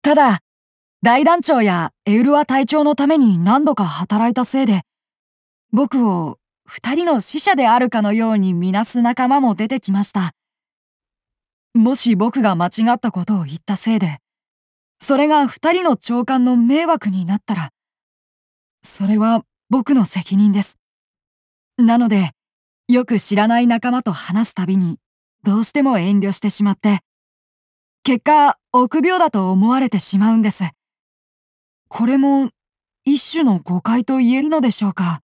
ただ、大団長やエウルワ隊長のために何度か働いたせいで、僕を二人の使者であるかのように見なす仲間も出てきました。もし僕が間違ったことを言ったせいで、それが二人の長官の迷惑になったら、それは僕の責任です。なので、よく知らない仲間と話すたびに、どうしても遠慮してしまって、結果、臆病だと思われてしまうんです。これも、一種の誤解と言えるのでしょうか。